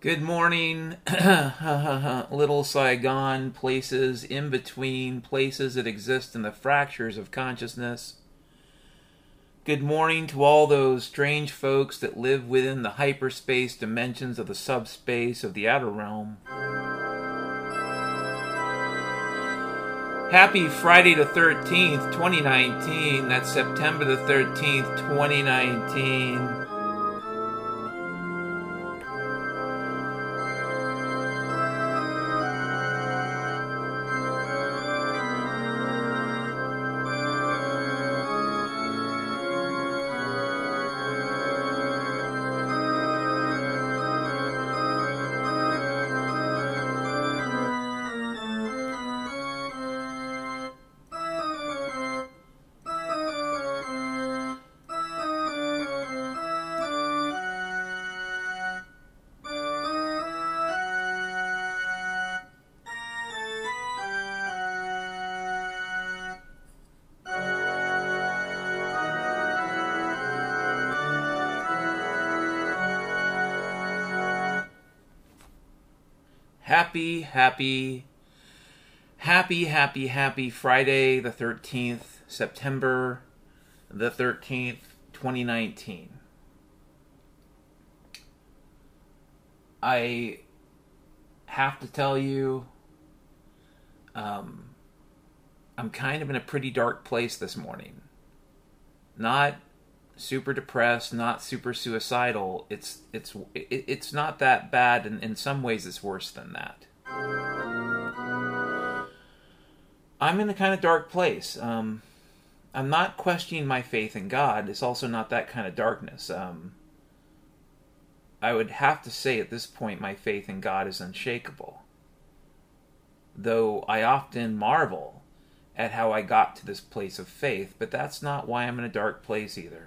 Good morning, Little Saigon, places in between, places that exist in the fractures of consciousness. Good morning to all those strange folks that live within the hyperspace dimensions of the subspace of the outer realm. Happy Friday the 13th, 2019. That's September the 13th, 2019. Happy Friday the 13th, September the 13th, 2019. I have to tell you, I'm kind of in a pretty dark place this morning. Not super depressed, not super suicidal. It's not that bad, and in some ways it's worse than that. I'm in a kind of dark place. I'm not questioning my faith in God. It's also not that kind of darkness. I would have to say at this point my faith in God is unshakable. Though I often marvel at how I got to this place of faith, but that's not why I'm in a dark place either.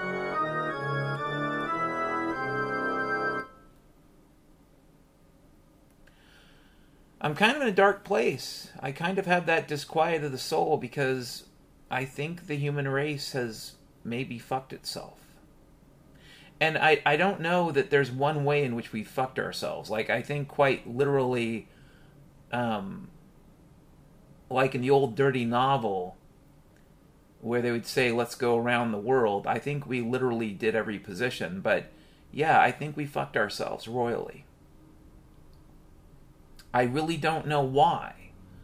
I'm kind of in a dark place. I kind of have that disquiet of the soul because I think the human race has maybe fucked itself. And I don't know that there's one way in which we fucked ourselves. Like, I think quite literally, like in the old dirty novel, where they would say, let's go around the world, I think we literally did every position. But yeah, I think we fucked ourselves royally. I really don't know why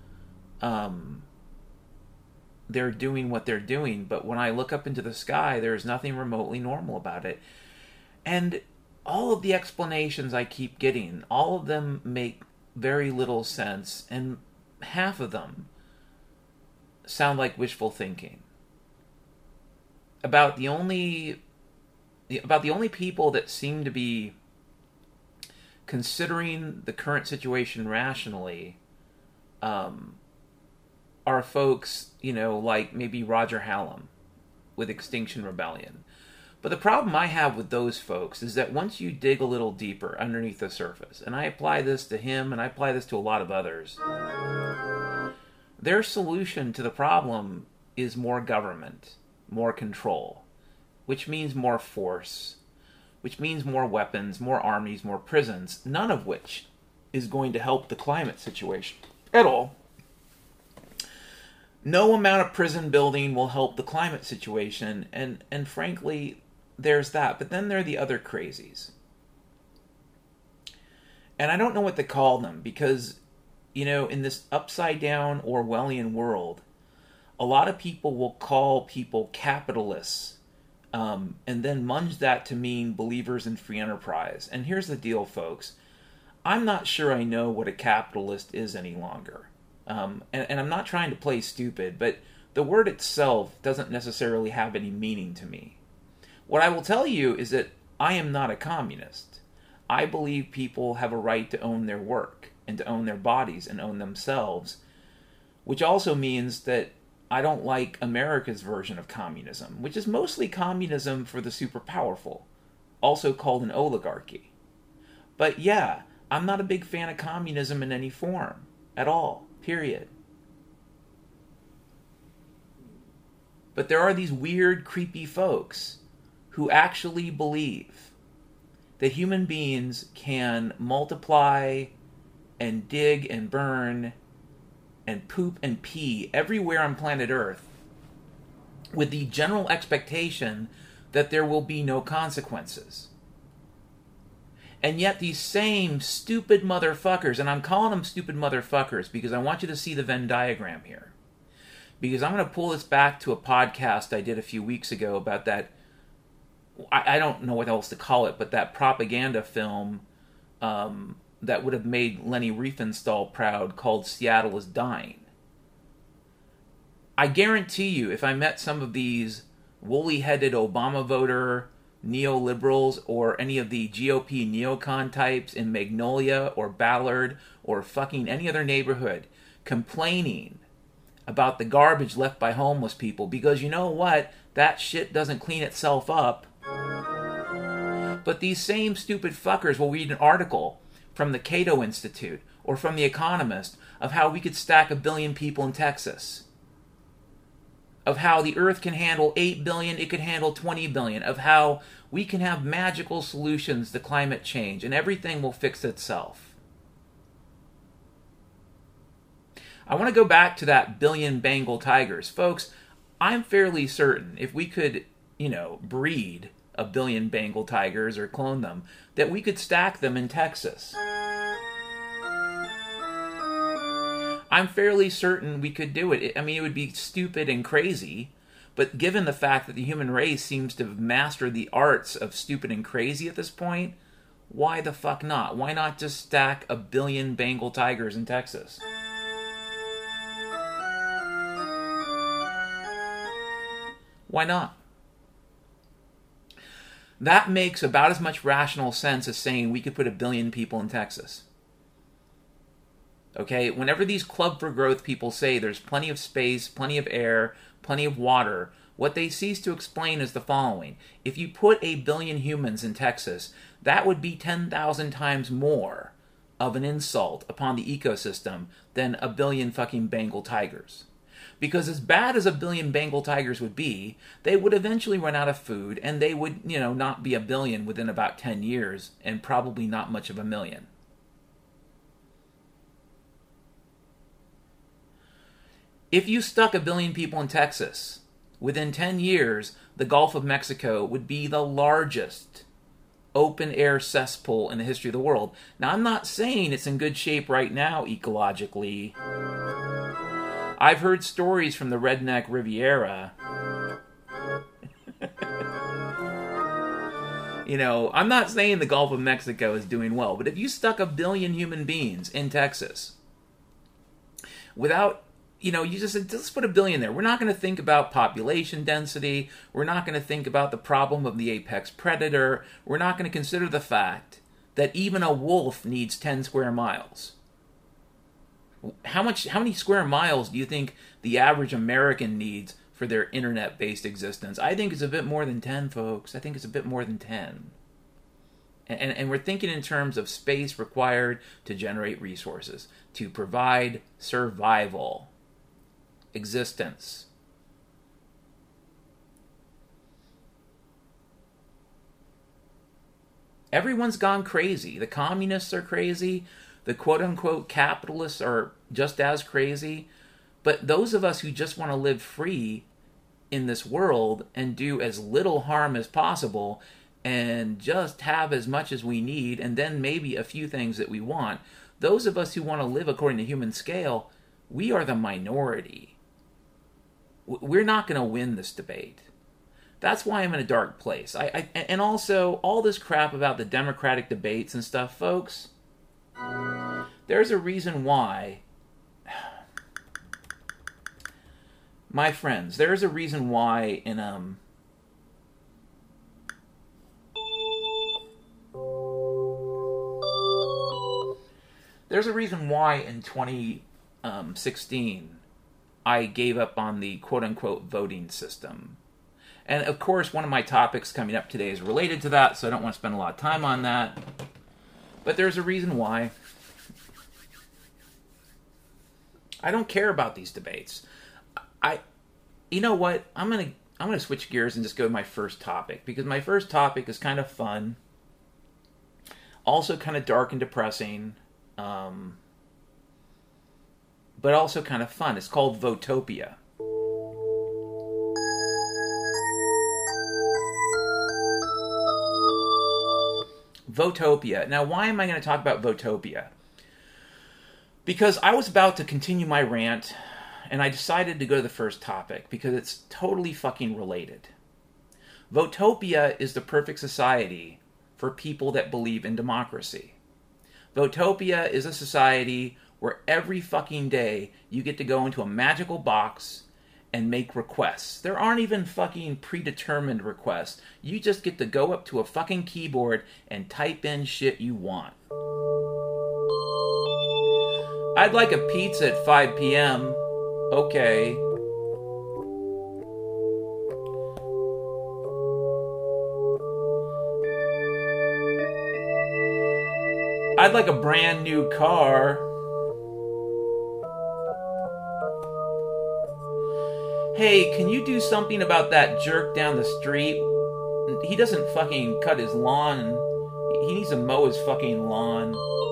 they're doing what they're doing, but when I look up into the sky, there's nothing remotely normal about it. And all of the explanations I keep getting, all of them make very little sense, and half of them sound like wishful thinking. About the only people that seem to be considering the current situation rationally are folks, like maybe Roger Hallam with Extinction Rebellion. But the problem I have with those folks is that once you dig a little deeper underneath the surface, and I apply this to him and I apply this to a lot of others, their solution to the problem is more government, more control, which means more force, which means more weapons, more armies, more prisons, none of which is going to help the climate situation at all. No amount of prison building will help the climate situation, and frankly, there's that. But then there are the other crazies. And I don't know what to call them, because, in this upside-down Orwellian world, a lot of people will call people capitalists, and then munge that to mean believers in free enterprise. And here's the deal, folks. I'm not sure I know what a capitalist is any longer. And I'm not trying to play stupid, but the word itself doesn't necessarily have any meaning to me. What I will tell you is that I am not a communist. I believe people have a right to own their work, and to own their bodies, and own themselves, which also means that I don't like America's version of communism, which is mostly communism for the super powerful, also called an oligarchy. But yeah, I'm not a big fan of communism in any form, at all, period. But there are these weird, creepy folks who actually believe that human beings can multiply and dig and burn and poop and pee everywhere on planet Earth with the general expectation that there will be no consequences. And yet these same stupid motherfuckers, and I'm calling them stupid motherfuckers because I want you to see the Venn diagram here. Because I'm going to pull this back to a podcast I did a few weeks ago about that, I don't know what else to call it, but that propaganda film that would have made Leni Riefenstahl proud called Seattle is Dying. I guarantee you, if I met some of these woolly-headed Obama voter neoliberals or any of the GOP neocon types in Magnolia or Ballard or fucking any other neighborhood complaining about the garbage left by homeless people, because you know what? That shit doesn't clean itself up. But these same stupid fuckers will read an article from the Cato Institute or from The Economist of how we could stack 1 billion people in Texas. Of how the earth can handle 8 billion, it could handle 20 billion. Of how we can have magical solutions to climate change and everything will fix itself. I want to go back to that 1 billion Bengal tigers. Folks, I'm fairly certain if we could, breed 1 billion Bengal tigers or clone them, that we could stack them in Texas. I'm fairly certain we could do it. I mean, it would be stupid and crazy, but given the fact that the human race seems to have mastered the arts of stupid and crazy at this point, why the fuck not? Why not just stack 1 billion Bengal tigers in Texas? Why not? That makes about as much rational sense as saying we could put 1 billion people in Texas. Okay, whenever these Club for Growth people say there's plenty of space, plenty of air, plenty of water, what they cease to explain is the following. If you put 1 billion humans in Texas, that would be 10,000 times more of an insult upon the ecosystem than 1 billion fucking Bengal tigers. Because as bad as 1 billion Bengal tigers would be, they would eventually run out of food, and they would, not be 1 billion within about 10 years, and probably not much of 1 million. If you stuck 1 billion people in Texas, within 10 years, the Gulf of Mexico would be the largest open-air cesspool in the history of the world. Now, I'm not saying it's in good shape right now ecologically. I've heard stories from the redneck Riviera. I'm not saying the Gulf of Mexico is doing well, but if you stuck 1 billion human beings in Texas, without, you just said, let's put 1 billion there. We're not going to think about population density. We're not going to think about the problem of the apex predator. We're not going to consider the fact that even a wolf needs 10 square miles. How many square miles do you think the average American needs for their internet-based existence? I think it's a bit more than 10, folks. I think it's a bit more than 10. And we're thinking in terms of space required to generate resources, to provide survival, existence. Everyone's gone crazy. The communists are crazy. The quote-unquote capitalists are just as crazy. But those of us who just want to live free in this world and do as little harm as possible and just have as much as we need and then maybe a few things that we want, those of us who want to live according to human scale, we are the minority. We're not going to win this debate. That's why I'm in a dark place. And also, all this crap about the Democratic debates and stuff, folks, there's a reason why, my friends, there's a reason why there's a reason why in 2016 I gave up on the quote-unquote voting system. And of course, one of my topics coming up today is related to that, so I don't want to spend a lot of time on that. But there's a reason why. I don't care about these debates. You know what? I'm gonna switch gears and just go to my first topic, because my first topic is kind of fun. Also kind of dark and depressing, but also kind of fun. It's called Votopia. Votopia. Now, why am I going to talk about Votopia? Because I was about to continue my rant, and I decided to go to the first topic, because it's totally fucking related. Votopia is the perfect society for people that believe in democracy. Votopia is a society where every fucking day you get to go into a magical box and make requests. There aren't even fucking predetermined requests. You just get to go up to a fucking keyboard and type in shit you want. I'd like a pizza at 5 p.m. Okay. I'd like a brand new car. Hey, can you do something about that jerk down the street? He doesn't fucking cut his lawn. He needs to mow his fucking lawn.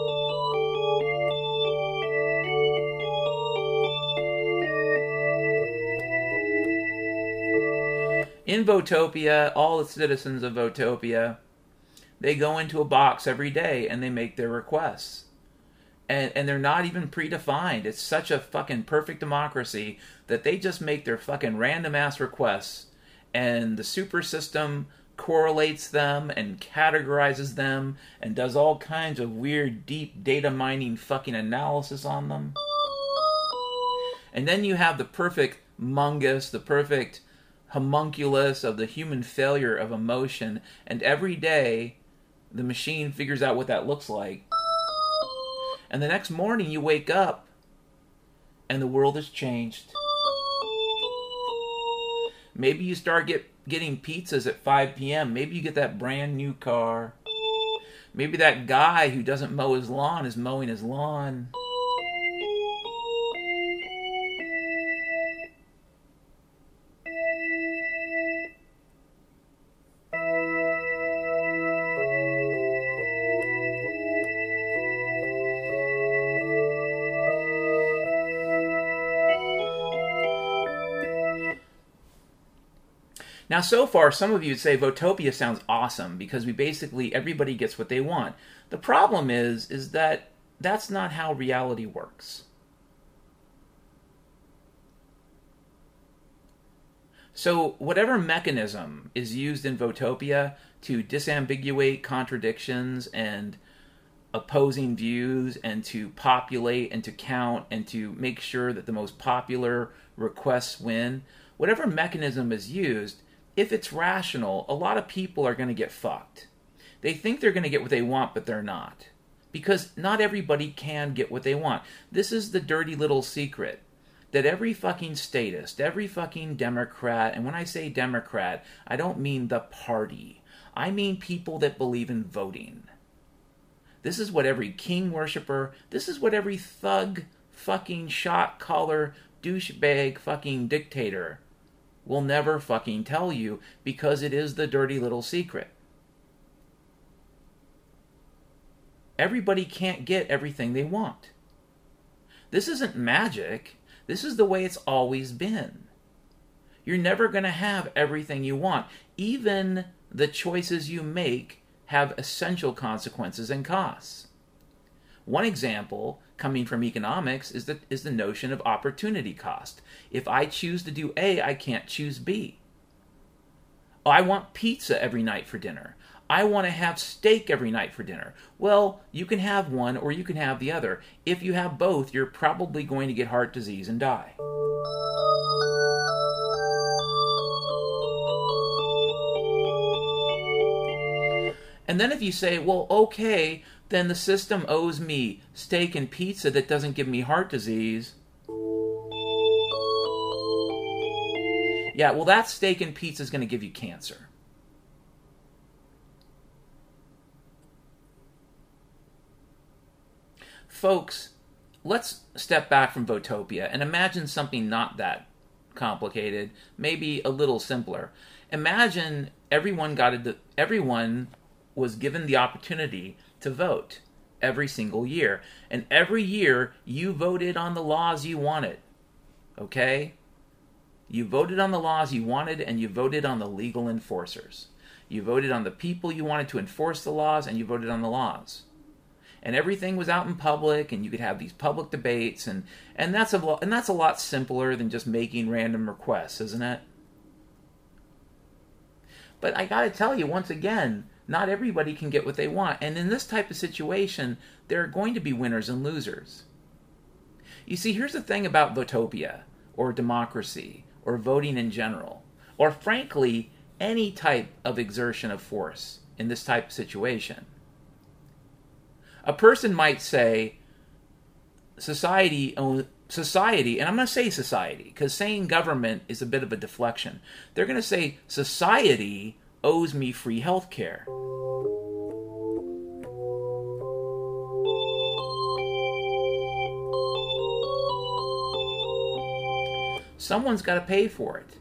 In Votopia, all the citizens of Votopia, they go into a box every day and they make their requests. And they're not even predefined. It's such a fucking perfect democracy that they just make their fucking random ass requests, and the super system correlates them and categorizes them and does all kinds of weird deep data mining fucking analysis on them. And then you have the perfect mungus, the perfect homunculus of the human failure of emotion, and every day the machine figures out what that looks like. And the next morning you wake up and the world has changed. Maybe you start getting pizzas at 5 p.m. Maybe you get that brand new car. Maybe that guy who doesn't mow his lawn is mowing his lawn. Now, so far, some of you would say Votopia sounds awesome because everybody gets what they want. The problem is that that's not how reality works. So whatever mechanism is used in Votopia to disambiguate contradictions and opposing views and to populate and to count and to make sure that the most popular requests win, whatever mechanism is used, if it's rational, a lot of people are going to get fucked. They think they're going to get what they want, but they're not. Because not everybody can get what they want. This is the dirty little secret. That every fucking statist, every fucking Democrat, and when I say Democrat, I don't mean the party. I mean people that believe in voting. This is what every king worshiper, this is what every thug, fucking shot caller, douchebag, fucking dictator will never fucking tell you, because it is the dirty little secret. Everybody can't get everything they want. This isn't magic. This is the way it's always been. You're never going to have everything you want. Even the choices you make have essential consequences and costs. One example coming from economics is the notion of opportunity cost. If I choose to do A, I can't choose B. Oh, I want pizza every night for dinner. I want to have steak every night for dinner. Well, you can have one or you can have the other. If you have both, you're probably going to get heart disease and die. And then if you say, well, okay, then the system owes me steak and pizza that doesn't give me heart disease. Yeah, well, that steak and pizza is going to give you cancer. Folks, let's step back from Votopia and imagine something not that complicated, maybe a little simpler. Imagine everyone was given the opportunity to vote every single year. And every year, you voted on the laws you wanted. Okay? You voted on the laws you wanted, and you voted on the legal enforcers. You voted on the people you wanted to enforce the laws, and you voted on the laws. And everything was out in public, and you could have these public debates, and that's a lot simpler than just making random requests, isn't it? But I gotta tell you, once again, not everybody can get what they want. And in this type of situation, there are going to be winners and losers. You see, here's the thing about Votopia, or democracy, or voting in general, or frankly, any type of exertion of force in this type of situation. A person might say, society, and I'm going to say society, because saying government is a bit of a deflection. They're going to say, society owes me free health care. Someone's got to pay for it.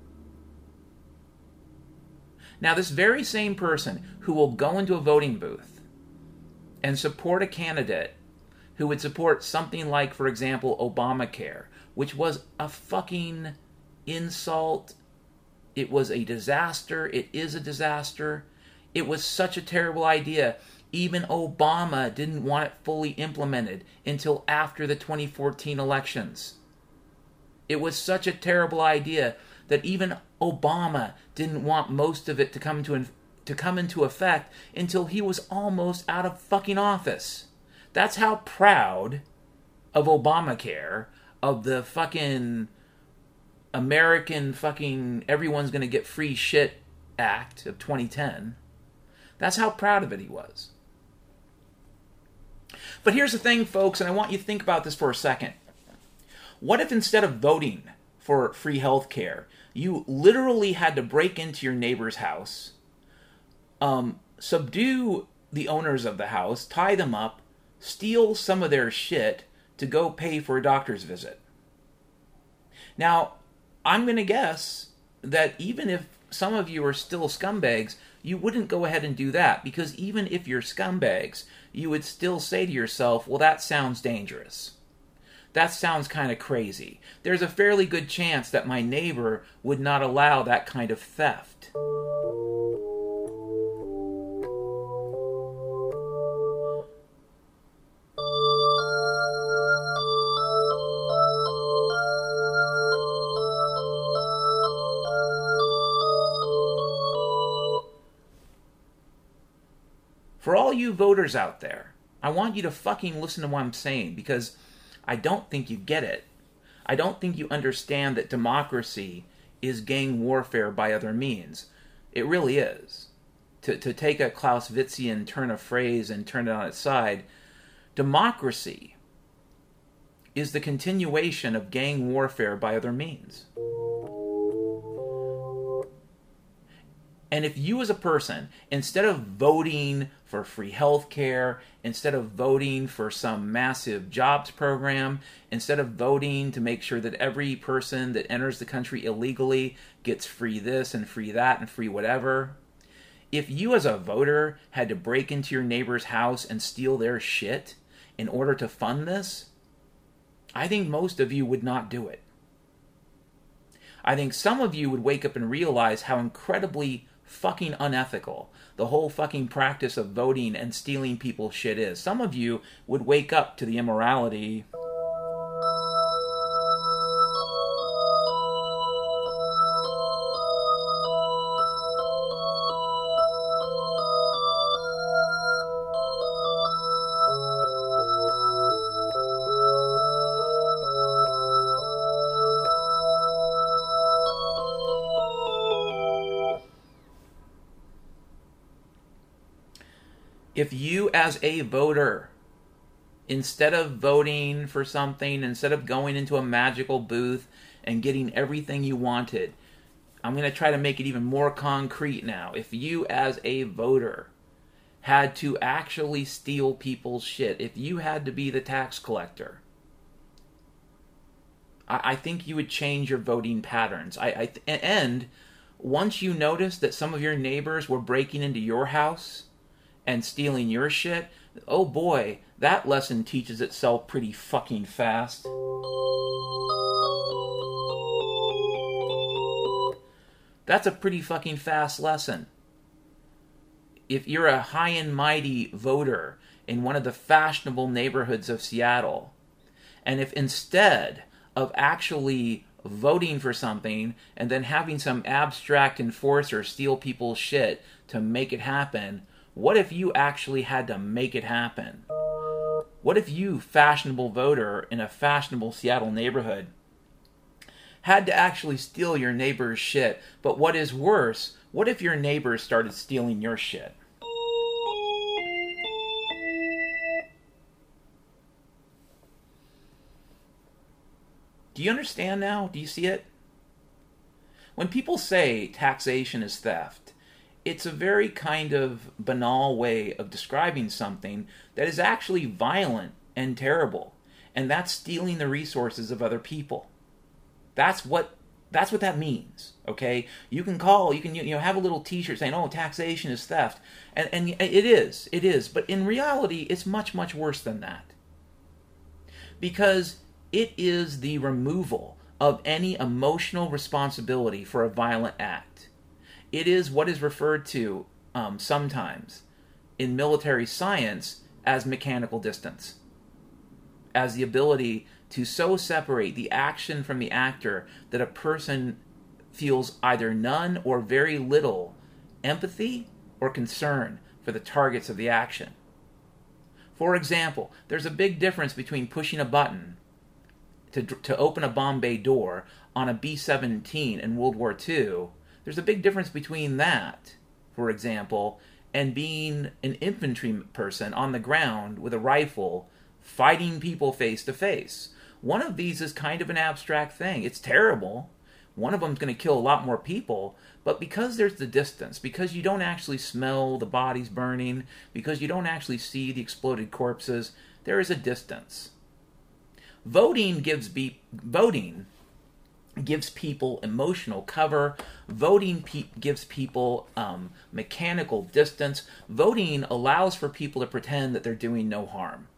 Now, this very same person who will go into a voting booth and support a candidate who would support something like, for example, Obamacare, which was a fucking insult. It was a disaster. It is a disaster. It was such a terrible idea. Even Obama didn't want it fully implemented until after the 2014 elections. It was such a terrible idea that even Obama didn't want most of it to come into effect until he was almost out of fucking office. That's how proud of Obamacare, of the fucking American fucking everyone's gonna get free shit act of 2010. That's how proud of it he was. But here's the thing, folks, and I want you to think about this for a second. What if instead of voting for free health care, you literally had to break into your neighbor's house, subdue the owners of the house, tie them up, steal some of their shit to go pay for a doctor's visit? Now, I'm going to guess that even if some of you are still scumbags, you wouldn't go ahead and do that, because even if you're scumbags, you would still say to yourself, well, that sounds dangerous. That sounds kind of crazy. There's a fairly good chance that my neighbor would not allow that kind of theft. For all you voters out there, I want you to fucking listen to what I'm saying, because I don't think you get it. I don't think you understand that democracy is gang warfare by other means. It really is. To take a Clausewitzian turn of phrase and turn it on its side, democracy is the continuation of gang warfare by other means. And if you as a person, instead of voting for free health care, instead of voting for some massive jobs program, instead of voting to make sure that every person that enters the country illegally gets free this and free that and free whatever, if you as a voter had to break into your neighbor's house and steal their shit in order to fund this, I think most of you would not do it. I think some of you would wake up and realize how incredibly fucking unethical the whole fucking practice of voting and stealing people's shit is. Some of you would wake up to the immorality. If you as a voter, instead of voting for something, instead of going into a magical booth and getting everything you wanted, I'm going to try to make it even more concrete now. If you as a voter had to actually steal people's shit, if you had to be the tax collector, I think you would change your voting patterns. And once you noticed that some of your neighbors were breaking into your house and stealing your shit, oh boy, that lesson teaches itself pretty fucking fast. That's a pretty fucking fast lesson. If you're a high and mighty voter in one of the fashionable neighborhoods of Seattle, and if instead of actually voting for something and then having some abstract enforcer steal people's shit to make it happen, what if you actually had to make it happen? What if you, fashionable voter in a fashionable Seattle neighborhood, had to actually steal your neighbor's shit? But what is worse, what if your neighbors started stealing your shit? Do you understand now? Do you see it? When people say taxation is theft, it's a very kind of banal way of describing something that is actually violent and terrible, and that's stealing the resources of other people. That's what that means. Okay, you can have a little T-shirt saying, "Oh, taxation is theft," and it is, but in reality, it's much worse than that, because it is the removal of any emotional responsibility for a violent act. It is what is referred to sometimes in military science as mechanical distance, as the ability to so separate the action from the actor that a person feels either none or very little empathy or concern for the targets of the action. For example, there's a big difference between pushing a button to open a bomb bay door on a B-17 in World War II. There's a big difference between that, for example, and being an infantry person on the ground with a rifle fighting people face to face. One of these is kind of an abstract thing. It's terrible. One of them's going to kill a lot more people, but because there's the distance, because you don't actually smell the bodies burning, because you don't actually see the exploded corpses, there is a distance. Voting gives people emotional cover. Voting gives people mechanical distance. Voting allows for people to pretend that they're doing no harm.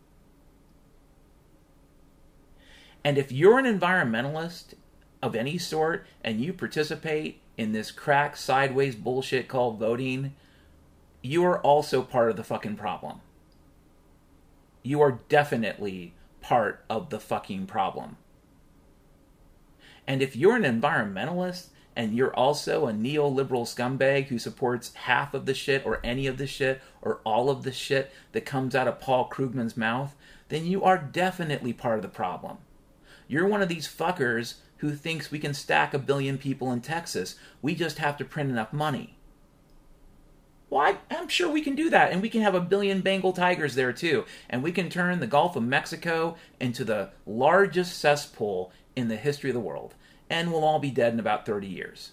And if you're an environmentalist of any sort and you participate in this crack sideways bullshit called voting, you are also part of the fucking problem. You are definitely part of the fucking problem. And if you're an environmentalist and you're also a neoliberal scumbag who supports half of the shit or any of the shit or all of the shit that comes out of Paul Krugman's mouth, then you are definitely part of the problem. You're one of these fuckers who thinks we can stack 1 billion people in Texas. We just have to print enough money. Well, I'm sure we can do that, and we can have 1 billion Bengal tigers there too, and we can turn the Gulf of Mexico into the largest cesspool in the history of the world, and we'll all be dead in about 30 years.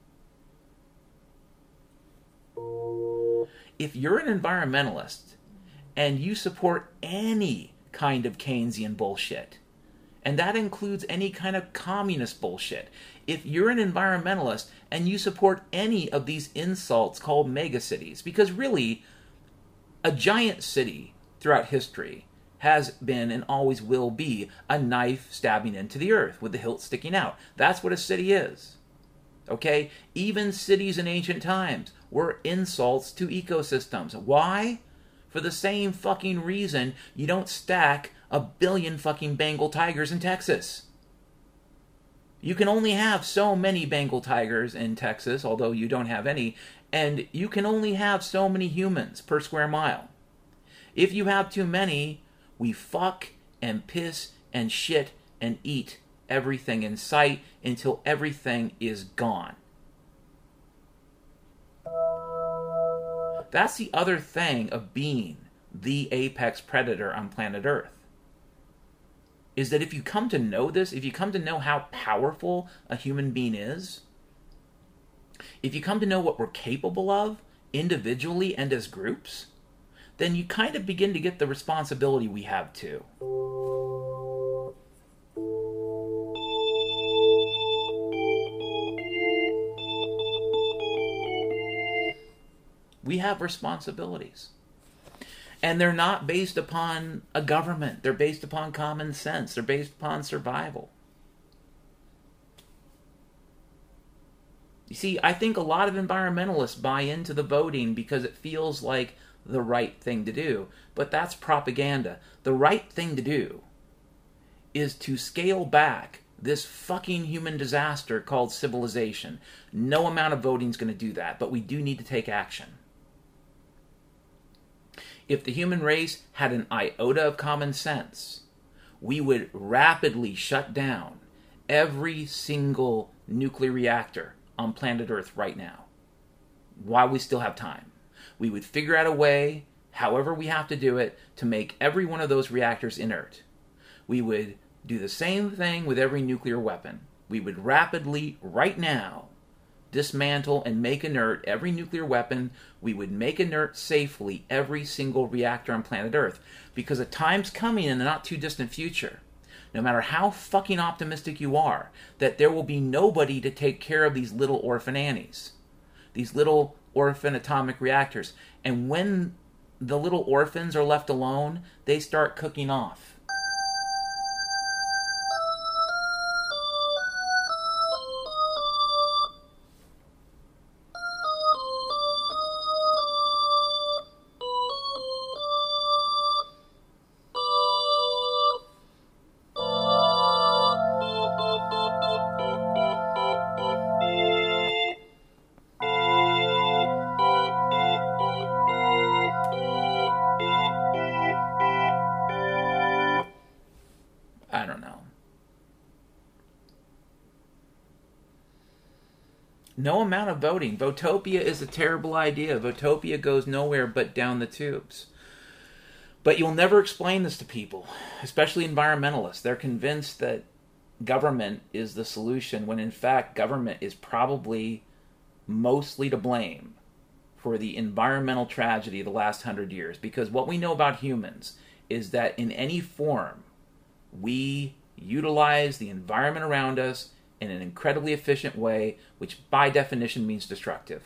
If you're an environmentalist and you support any kind of Keynesian bullshit, and that includes any kind of communist bullshit, if you're an environmentalist and you support any of these insults called megacities, because really, a giant city throughout history has been and always will be a knife stabbing into the earth with the hilt sticking out. That's what a city is. Okay? Even cities in ancient times were insults to ecosystems. Why? For the same fucking reason you don't stack 1 billion fucking Bengal tigers in Texas. You can only have so many Bengal tigers in Texas, although you don't have any, and you can only have so many humans per square mile. If you have too many, we fuck and piss and shit and eat everything in sight until everything is gone. That's the other thing of being the apex predator on planet Earth. Is that if you come to know this, if you come to know how powerful a human being is, if you come to know what we're capable of, individually and as groups, then you kind of begin to get the responsibility we have too. We have responsibilities. And they're not based upon a government. They're based upon common sense. They're based upon survival. You see, I think a lot of environmentalists buy into the voting because it feels like the right thing to do. But that's propaganda. The right thing to do is to scale back this fucking human disaster called civilization. No amount of voting is going to do that, but we do need to take action. If the human race had an iota of common sense, we would rapidly shut down every single nuclear reactor on planet Earth right now, while we still have time. We would figure out a way, however we have to do it, to make every one of those reactors inert. We would do the same thing with every nuclear weapon. We would rapidly, right now, dismantle and make inert every nuclear weapon. We would make inert safely every single reactor on planet Earth. Because a time's coming in the not too distant future, no matter how fucking optimistic you are, that there will be nobody to take care of these little orphan Annies. These little orphan atomic reactors. And when the little orphans are left alone, they start cooking off. I don't know. No amount of voting. Votopia is a terrible idea. Votopia goes nowhere but down the tubes. But you'll never explain this to people, especially environmentalists. They're convinced that government is the solution, when in fact government is probably mostly to blame for the environmental tragedy of the last 100 years. Because what we know about humans is that in any form, we utilize the environment around us in an incredibly efficient way, which by definition means destructive.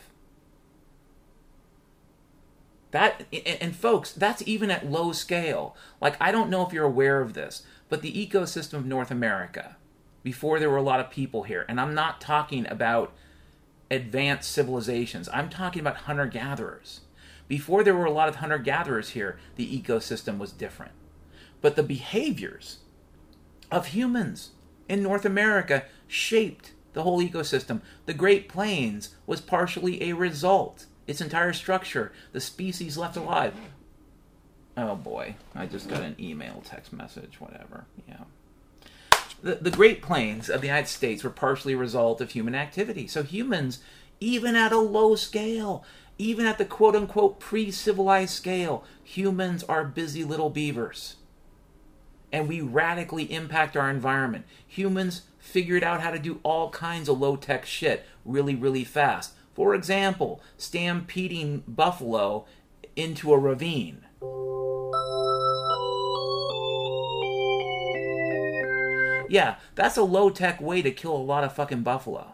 And folks, that's even at low scale. Like, I don't know if you're aware of this, but the ecosystem of North America, before there were a lot of people here, and I'm not talking about advanced civilizations, I'm talking about hunter-gatherers. Before there were a lot of hunter-gatherers here, the ecosystem was different. But the behaviors of humans in North America shaped the whole ecosystem. The Great Plains was partially a result. Its entire structure, the species left alive. Oh boy, I just got an email, text message, whatever. Yeah. The Great Plains of the United States were partially a result of human activity. So humans, even at a low scale, even at the quote-unquote pre-civilized scale, humans are busy little beavers. And we radically impact our environment. Humans figured out how to do all kinds of low-tech shit really, really fast. For example, stampeding buffalo into a ravine. Yeah, that's a low-tech way to kill a lot of fucking buffalo.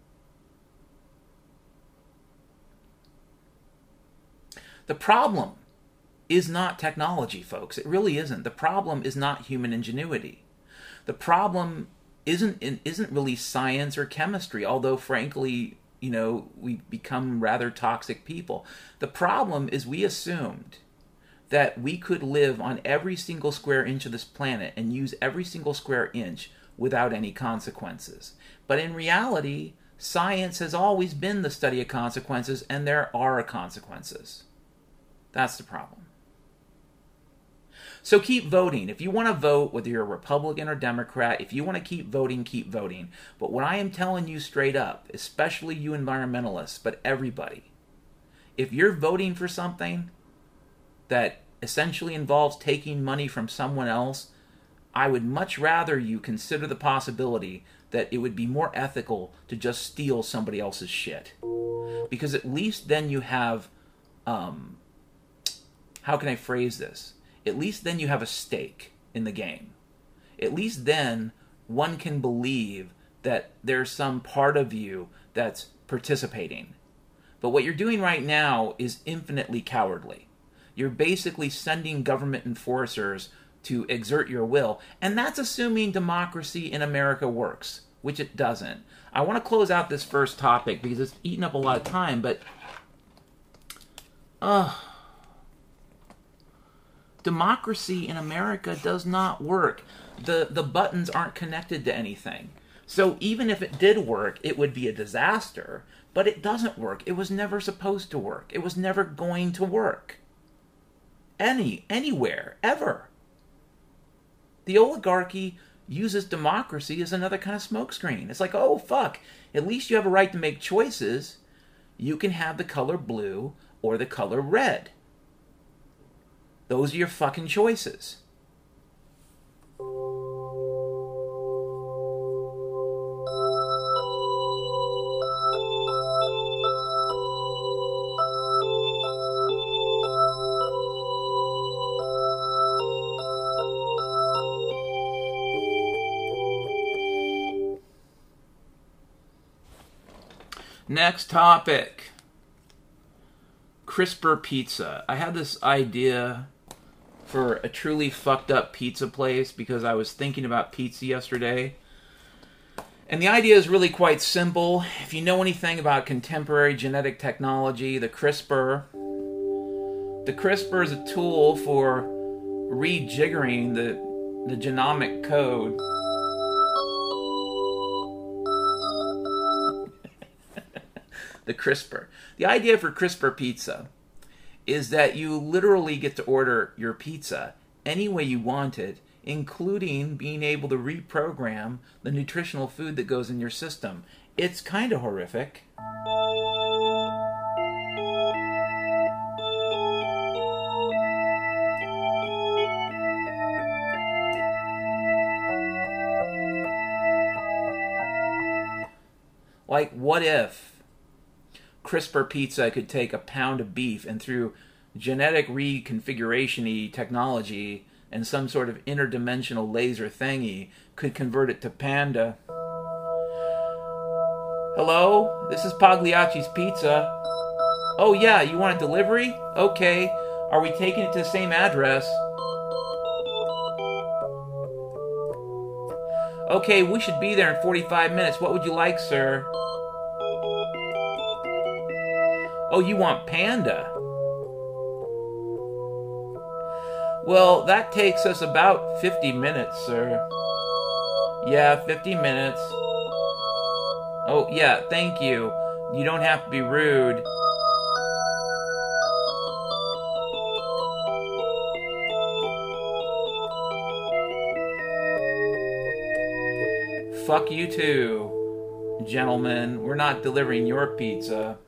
The problem is not technology, folks. It really isn't. The problem is not human ingenuity. The problem isn't really science or chemistry, although frankly, we become rather toxic people. The problem is we assumed that we could live on every single square inch of this planet and use every single square inch without any consequences. But in reality, science has always been the study of consequences, and there are consequences. That's the problem. So keep voting. If you want to vote, whether you're a Republican or Democrat, if you want to keep voting, keep voting. But what I am telling you straight up, especially you environmentalists, but everybody, if you're voting for something that essentially involves taking money from someone else, I would much rather you consider the possibility that it would be more ethical to just steal somebody else's shit. Because at least then you have, how can I phrase this? At least then you have a stake in the game. At least then one can believe that there's some part of you that's participating. But what you're doing right now is infinitely cowardly. You're basically sending government enforcers to exert your will. And that's assuming democracy in America works, which it doesn't. I want to close out this first topic because it's eaten up a lot of time, but democracy in America does not work. The buttons aren't connected to anything. So even if it did work, it would be a disaster, but it doesn't work. It was never supposed to work. It was never going to work. Anywhere, ever. The oligarchy uses democracy as another kind of smokescreen. It's like, oh, fuck, at least you have a right to make choices. You can have the color blue or the color red. Those are your fucking choices. Next topic. CRISPR pizza. I had this idea for a truly fucked up pizza place because I was thinking about pizza yesterday. And the idea is really quite simple. If you know anything about contemporary genetic technology, the CRISPR is a tool for rejiggering the genomic code. The CRISPR. The idea for CRISPR pizza is that you literally get to order your pizza any way you want it, including being able to reprogram the nutritional food that goes in your system. It's kind of horrific. Like, what if CRISPR pizza could take a pound of beef and through genetic reconfiguration-y technology and some sort of interdimensional laser thingy could convert it to panda? Hello? This is Pagliacci's Pizza. Oh yeah, you want a delivery? Okay. Are we taking it to the same address? Okay, we should be there in 45 minutes. What would you like, sir? Oh, you want panda? Well, that takes us about 50 minutes, sir. Yeah, 50 minutes. Oh, yeah, thank you. You don't have to be rude. Fuck you too, gentlemen. We're not delivering your pizza.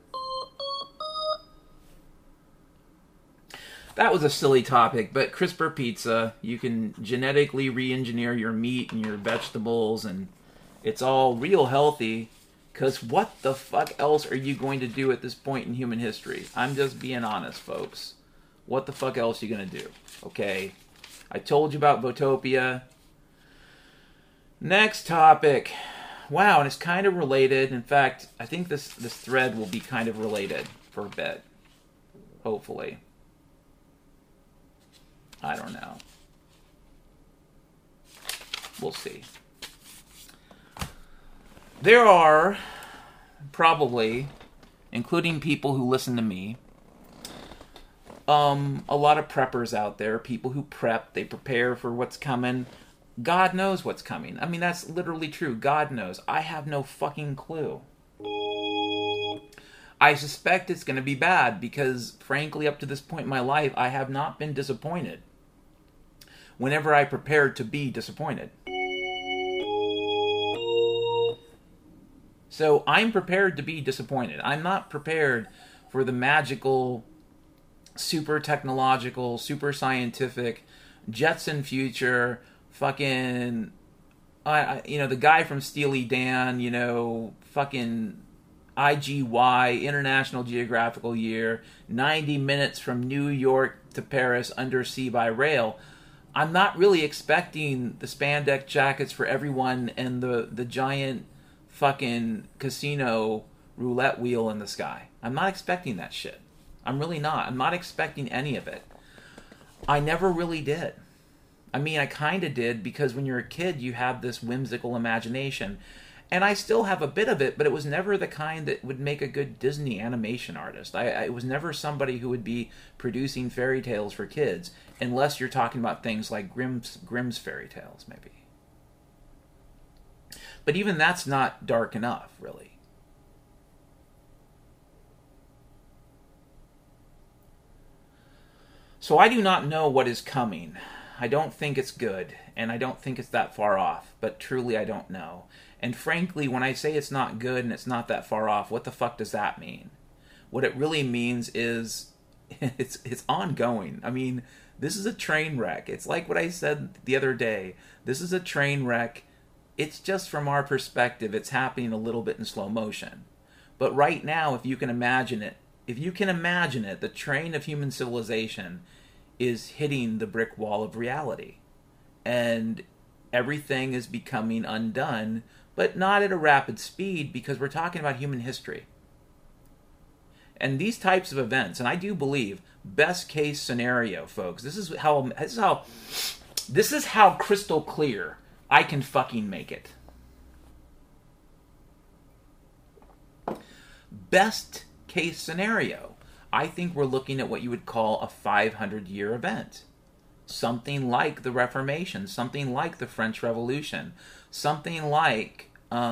That was a silly topic, but CRISPR pizza, you can genetically re-engineer your meat and your vegetables, and it's all real healthy, because what the fuck else are you going to do at this point in human history? I'm just being honest, folks. What the fuck else are you going to do? Okay? I told you about Botopia. Next topic. Wow, and it's kind of related. In fact, I think this thread will be kind of related for a bit. Hopefully. I don't know. We'll see. There are probably, including people who listen to me, a lot of preppers out there, people who prep, they prepare for what's coming. God knows what's coming. I mean, that's literally true. God knows. I have no fucking clue. I suspect it's going to be bad because, frankly, up to this point in my life, I have not been disappointed whenever I prepared to be disappointed. So I'm prepared to be disappointed. I'm not prepared for the magical, super technological, super scientific, Jetson future, fucking, the guy from Steely Dan, fucking IGY, International Geographical Year, 90 minutes from New York to Paris undersea by rail. I'm not really expecting the spandex jackets for everyone and the giant fucking casino roulette wheel in the sky. I'm not expecting that shit. I'm really not. I'm not expecting any of it. I never really did. I mean, I kind of did, because when you're a kid, you have this whimsical imagination. And I still have a bit of it, but it was never the kind that would make a good Disney animation artist. I was never somebody who would be producing fairy tales for kids, unless you're talking about things like Grimm's fairy tales, maybe. But even that's not dark enough, really. So I do not know what is coming. I don't think it's good, and I don't think it's that far off, but truly I don't know. And frankly, when I say it's not good and it's not that far off, what the fuck does that mean? What it really means is it's ongoing. I mean, this is a train wreck. It's like what I said the other day. This is a train wreck. It's just from our perspective, it's happening a little bit in slow motion. But right now, if you can imagine it, the train of human civilization is hitting the brick wall of reality. And everything is becoming undone, but not at a rapid speed, because we're talking about human history. And these types of events, and I do believe, best case scenario, folks, this is how crystal clear I can fucking make it. Best case scenario, I think we're looking at what you would call a 500-year event. Something like the Reformation, something like the French Revolution, something like,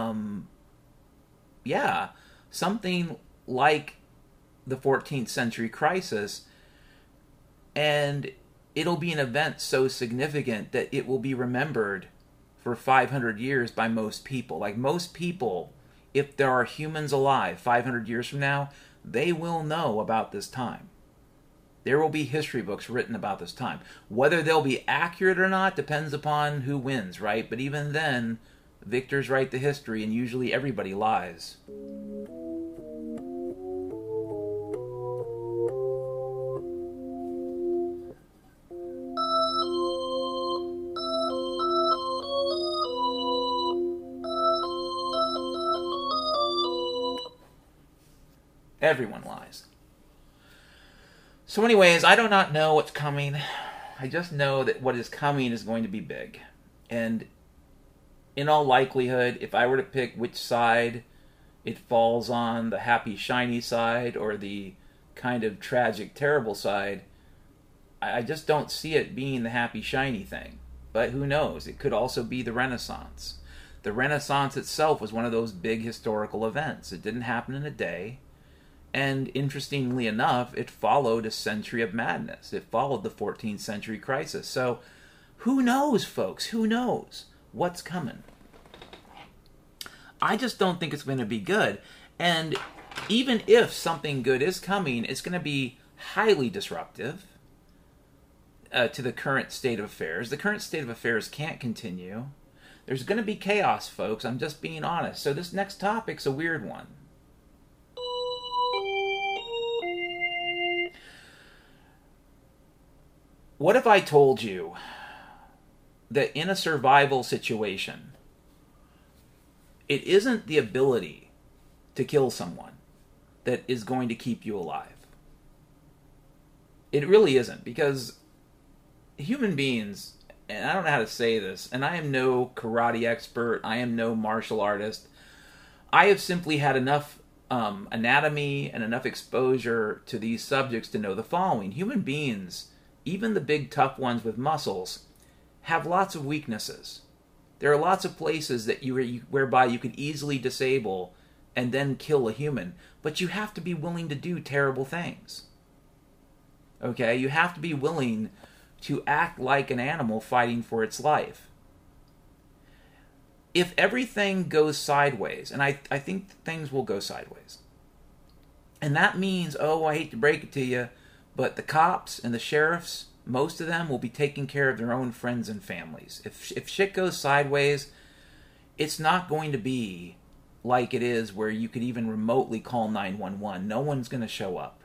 something like the 14th century crisis, and it'll be an event so significant that it will be remembered for 500 years by most people. Like, most people, if there are humans alive 500 years from now, they will know about this time. There will be history books written about this time. Whether they'll be accurate or not depends upon who wins, right? But even then, victors write the history, and usually everybody lies. Everyone lies. So anyways, I do not know what's coming. I just know that what is coming is going to be big. And in all likelihood, if I were to pick which side it falls on, the happy, shiny side or the kind of tragic, terrible side, I just don't see it being the happy, shiny thing. But who knows? It could also be the Renaissance. The Renaissance itself was one of those big historical events. It didn't happen in a day. And interestingly enough, it followed a century of madness. It followed the 14th century crisis. So who knows, folks? Who knows what's coming? I just don't think it's going to be good. And even if something good is coming, it's going to be highly disruptive to the current state of affairs. The current state of affairs can't continue. There's going to be chaos, folks. I'm just being honest. So this next topic's a weird one. What if I told you that in a survival situation, it isn't the ability to kill someone that is going to keep you alive? It really isn't, because human beings, and I don't know how to say this, and I am no karate expert, I am no martial artist, I have simply had enough anatomy and enough exposure to these subjects to know the following. Human beings, even the big tough ones with muscles, have lots of weaknesses. There are lots of places that whereby you could easily disable and then kill a human, but you have to be willing to do terrible things. Okay? You have to be willing to act like an animal fighting for its life. If everything goes sideways, and I think things will go sideways, and that means, I hate to break it to you, but the cops and the sheriffs, most of them will be taking care of their own friends and families. If shit goes sideways, it's not going to be like it is where you could even remotely call 911. No one's going to show up.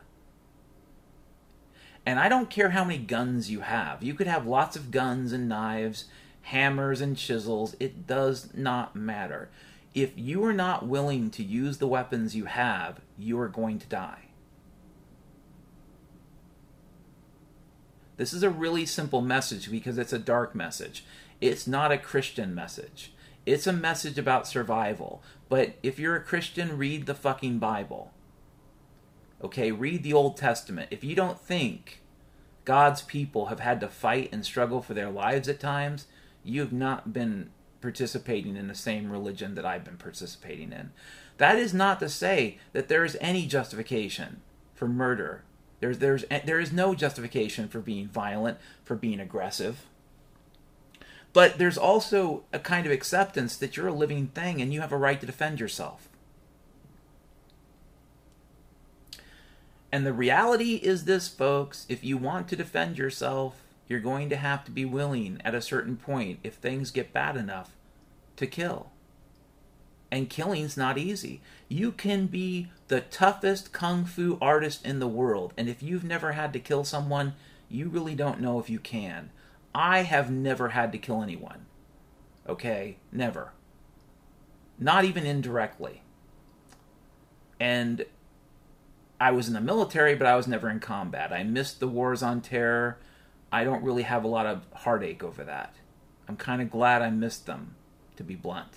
And I don't care how many guns you have. You could have lots of guns and knives, hammers and chisels. It does not matter. If you are not willing to use the weapons you have, you are going to die. This is a really simple message because it's a dark message. It's not a Christian message. It's a message about survival. But if you're a Christian, read the fucking Bible. Okay, read the Old Testament. If you don't think God's people have had to fight and struggle for their lives at times, you've not been participating in the same religion that I've been participating in. That is not to say that there is any justification for murder. There is no justification for being violent, for being aggressive. But there's also a kind of acceptance that you're a living thing and you have a right to defend yourself. And the reality is this, folks: if you want to defend yourself, you're going to have to be willing at a certain point, if things get bad enough, to kill. And killing's not easy. You can be the toughest kung fu artist in the world, and if you've never had to kill someone, you really don't know if you can. I have never had to kill anyone. Okay? Never. Not even indirectly. And I was in the military, but I was never in combat. I missed the wars on terror. I don't really have a lot of heartache over that. I'm kind of glad I missed them, to be blunt.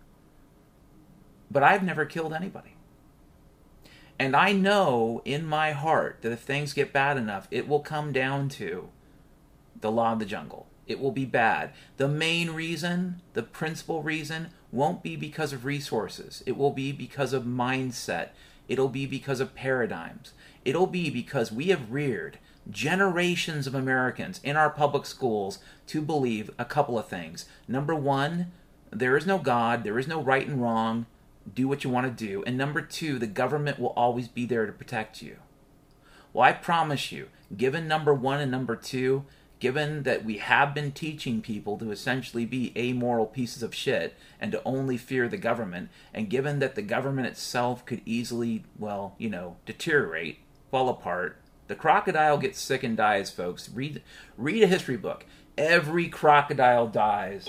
But I've never killed anybody. And I know in my heart that if things get bad enough, it will come down to the law of the jungle. It will be bad. The main reason, the principal reason, won't be because of resources. It will be because of mindset. It'll be because of paradigms. It'll be because we have reared generations of Americans in our public schools to believe a couple of things. Number one, there is no God, there is no right and wrong, do what you want to do. And number two, the government will always be there to protect you. Well, I promise you, given number one and number two, given that we have been teaching people to essentially be amoral pieces of shit and to only fear the government, and given that the government itself could easily, deteriorate, fall apart, the crocodile gets sick and dies, folks. Read a history book. Every crocodile dies.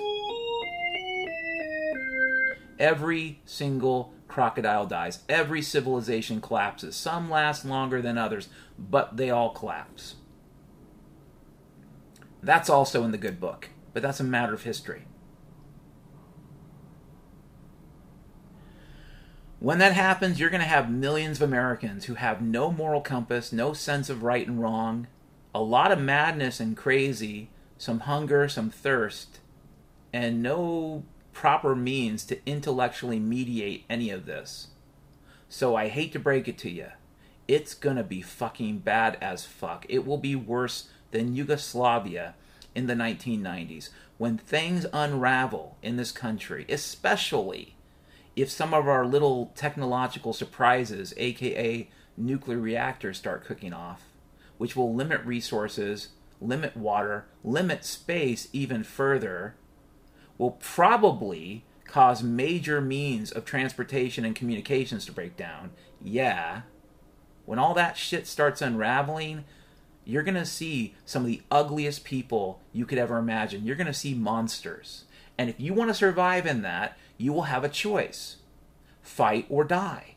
Every single crocodile dies. Every civilization collapses. Some last longer than others, but they all collapse. That's also in the good book, but that's a matter of history. When that happens, you're going to have millions of Americans who have no moral compass, no sense of right and wrong, a lot of madness and crazy, some hunger, some thirst, and no proper means to intellectually mediate any of this. So I hate to break it to you. It's going to be fucking bad as fuck. It will be worse than Yugoslavia in the 1990s. When things unravel in this country, especially if some of our little technological surprises, aka nuclear reactors, start cooking off, which will limit resources, limit water, limit space even further, will probably cause major means of transportation and communications to break down. Yeah. When all that shit starts unraveling, you're going to see some of the ugliest people you could ever imagine. You're going to see monsters. And if you want to survive in that, you will have a choice. Fight or die.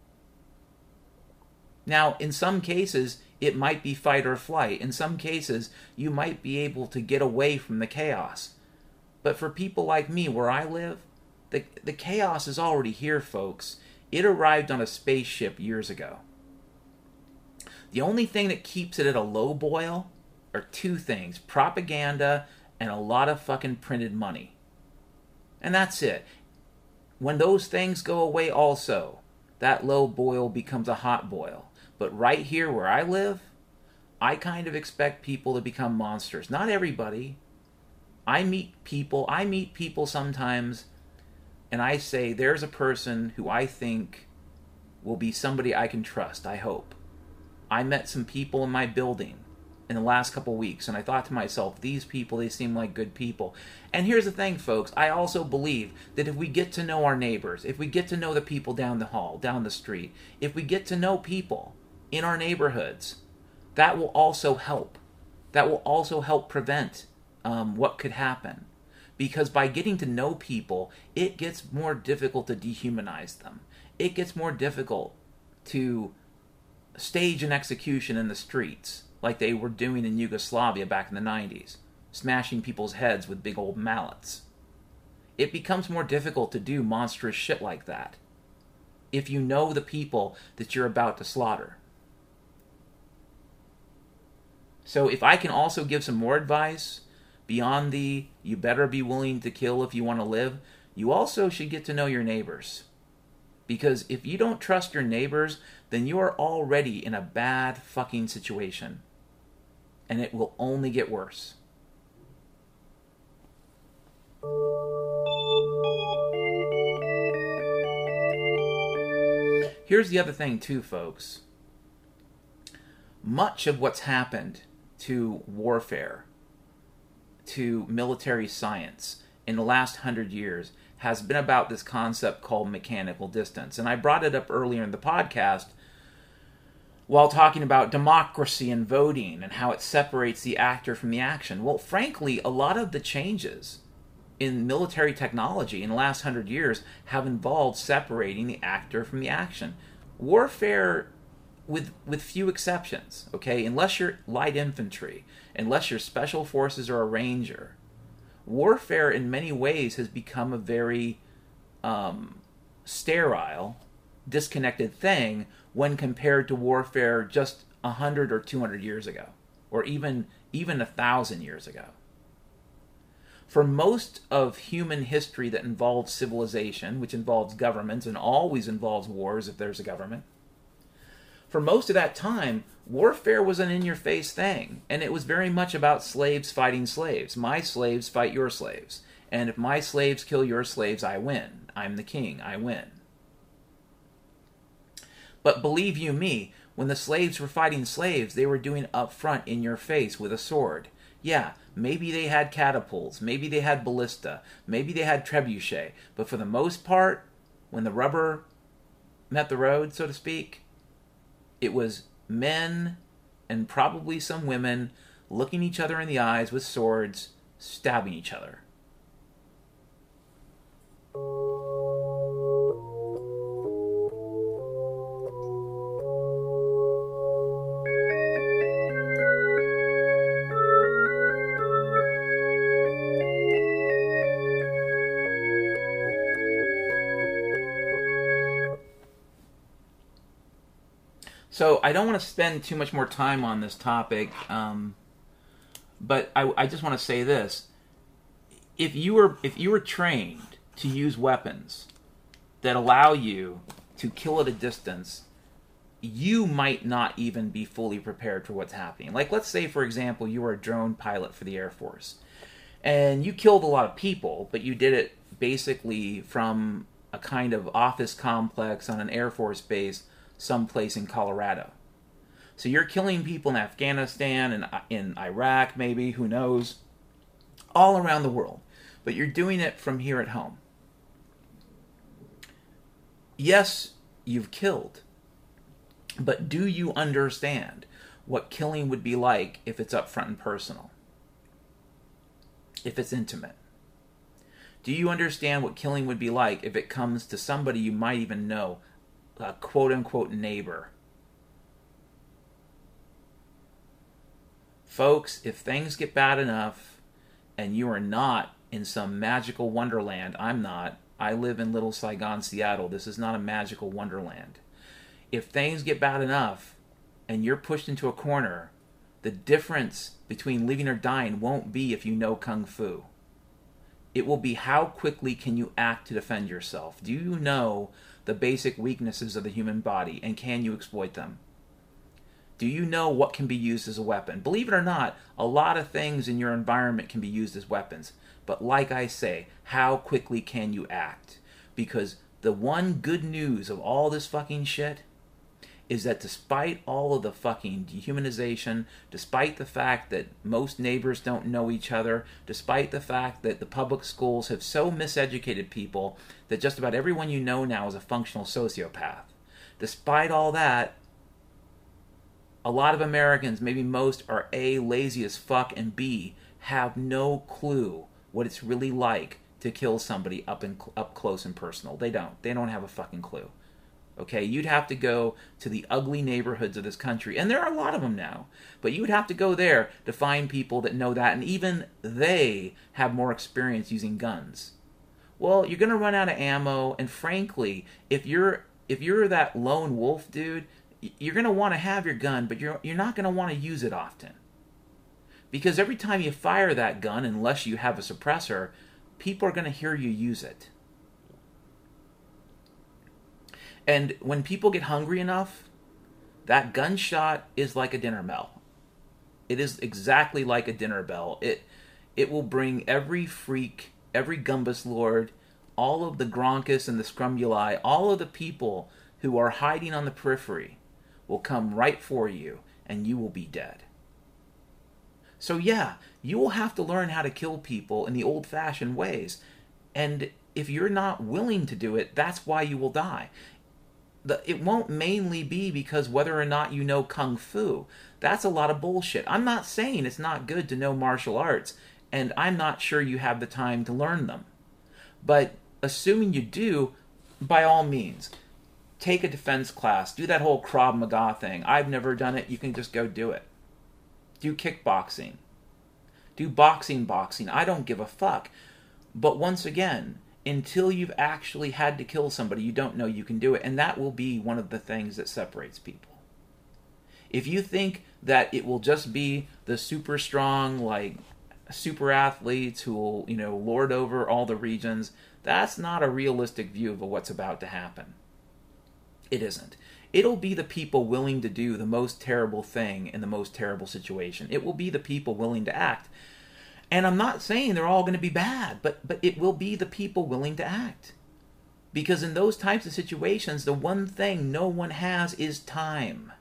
Now, in some cases, it might be fight or flight. In some cases, you might be able to get away from the chaos. But for people like me, where I live, the chaos is already here, folks. It arrived on a spaceship years ago. The only thing that keeps it at a low boil are two things: propaganda and a lot of fucking printed money. And that's it. When those things go away also, that low boil becomes a hot boil. But right here where I live, I kind of expect people to become monsters. Not everybody. I meet people sometimes, and I say, there's a person who I think will be somebody I can trust, I hope. I met some people in my building in the last couple weeks, and I thought to myself, these people, they seem like good people. And here's the thing, folks. I also believe that if we get to know our neighbors, if we get to know the people down the hall, down the street, if we get to know people in our neighborhoods, that will also help. That will also help prevent what could happen. Because by getting to know people, it gets more difficult to dehumanize them. It gets more difficult to stage an execution in the streets. like they were doing in Yugoslavia back in the 90s, smashing people's heads with big old mallets. It becomes more difficult to do monstrous shit like that if you know the people that you're about to slaughter. So if I can also give some more advice beyond the you better be willing to kill if you want to live, you also should get to know your neighbors. Because if you don't trust your neighbors, then you are already in a bad fucking situation. And it will only get worse. Here's the other thing too, folks. Much of what's happened to warfare, to military science in the last 100 years has been about this concept called mechanical distance. And I brought it up earlier in the podcast while talking about democracy and voting and how it separates the actor from the action. Well, frankly, a lot of the changes in military technology in the last 100 years have involved separating the actor from the action. Warfare, with few exceptions, okay, unless you're light infantry, unless you're special forces or a ranger, warfare in many ways has become a very sterile, disconnected thing when compared to warfare just 100 or 200 years ago, or even 1,000 years ago. For most of human history that involves civilization, which involves governments and always involves wars if there's a government, for most of that time, warfare was an in-your-face thing, and it was very much about slaves fighting slaves. My slaves fight your slaves, and if my slaves kill your slaves, I win. I'm the king, I win. But believe you me, when the slaves were fighting slaves, they were doing it up front in your face with a sword. Yeah, maybe they had catapults, maybe they had ballista, maybe they had trebuchet, but for the most part, when the rubber met the road, so to speak, it was men and probably some women looking each other in the eyes with swords, stabbing each other. So I don't want to spend too much more time on this topic, but I just want to say this: if you were trained to use weapons that allow you to kill at a distance, you might not even be fully prepared for what's happening. Like, let's say, for example, you were a drone pilot for the Air Force, and you killed a lot of people, but you did it basically from a kind of office complex on an Air Force base someplace in Colorado. So you're killing people in Afghanistan and in Iraq, maybe, who knows, all around the world. But you're doing it from here at home. Yes, you've killed. But do you understand what killing would be like if it's up front and personal? If it's intimate? Do you understand what killing would be like if it comes to somebody you might even know, a quote-unquote neighbor? Folks, if things get bad enough and you are not in some magical wonderland, I'm not. I live in Little Saigon, Seattle. This is not a magical wonderland. If things get bad enough and you're pushed into a corner, the difference between living or dying won't be if you know Kung Fu. It will be how quickly can you act to defend yourself. Do you know the basic weaknesses of the human body, and can you exploit them? Do you know what can be used as a weapon? Believe it or not, a lot of things in your environment can be used as weapons. But like I say, how quickly can you act? Because the one good news of all this fucking shit is that despite all of the fucking dehumanization, despite the fact that most neighbors don't know each other, despite the fact that the public schools have so miseducated people that just about everyone you know now is a functional sociopath, despite all that, a lot of Americans, maybe most, are A, lazy as fuck, and B, have no clue what it's really like to kill somebody up close and personal. They don't have a fucking clue. Okay, you'd have to go to the ugly neighborhoods of this country, and there are a lot of them now, but you would have to go there to find people that know that, and even they have more experience using guns. Well, you're going to run out of ammo, and frankly, if you're that lone wolf dude, you're going to want to have your gun, but you're not going to want to use it often. Because every time you fire that gun, unless you have a suppressor, people are going to hear you use it. And when people get hungry enough, that gunshot is like a dinner bell. It is exactly like a dinner bell. It will bring every freak, every Gumbus Lord, all of the Gronkus and the Scrumuli, all of the people who are hiding on the periphery will come right for you, and you will be dead. So yeah, you will have to learn how to kill people in the old-fashioned ways. And if you're not willing to do it, that's why you will die. It won't mainly be because whether or not you know Kung Fu. That's a lot of bullshit. I'm not saying it's not good to know martial arts, and I'm not sure you have the time to learn them. But assuming you do, by all means, take a defense class. Do that whole Krav Maga thing. I've never done it. You can just go do it. Do kickboxing. Do boxing. I don't give a fuck. But once again, until you've actually had to kill somebody, you don't know you can do it. And that will be one of the things that separates people. If you think that it will just be the super strong, like, super athletes who will, lord over all the regions, that's not a realistic view of what's about to happen. It isn't. It'll be the people willing to do the most terrible thing in the most terrible situation. It will be the people willing to act. And I'm not saying they're all going to be bad, but it will be the people willing to act. Because in those types of situations, the one thing no one has is time.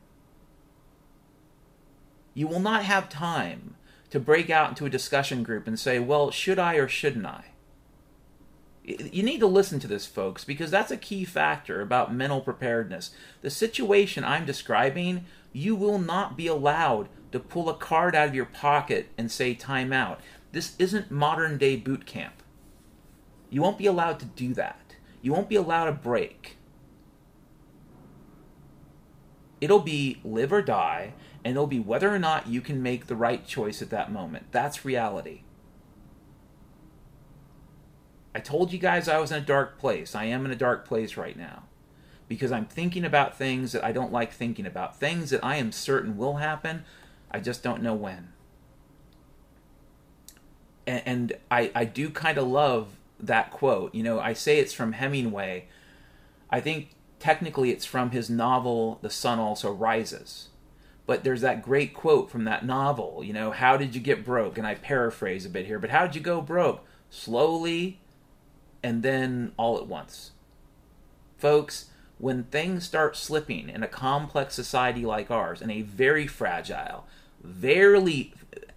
You will not have time to break out into a discussion group and say, well, should I or shouldn't I? You need to listen to this, folks, because that's a key factor about mental preparedness. The situation I'm describing, you will not be allowed to pull a card out of your pocket and say time out. This isn't modern day boot camp. You won't be allowed to do that. You won't be allowed a break. It'll be live or die, and it'll be whether or not you can make the right choice at that moment. That's reality. I told you guys I was in a dark place. I am in a dark place right now. Because I'm thinking about things that I don't like thinking about. Things that I am certain will happen. I just don't know when. And I do kind of love that quote. I say it's from Hemingway. I think technically it's from his novel, The Sun Also Rises. But there's that great quote from that novel. How did you get broke? And I paraphrase a bit here. But how did you go broke? Slowly, and then all at once. Folks, when things start slipping in a complex society like ours, in a very fragile, very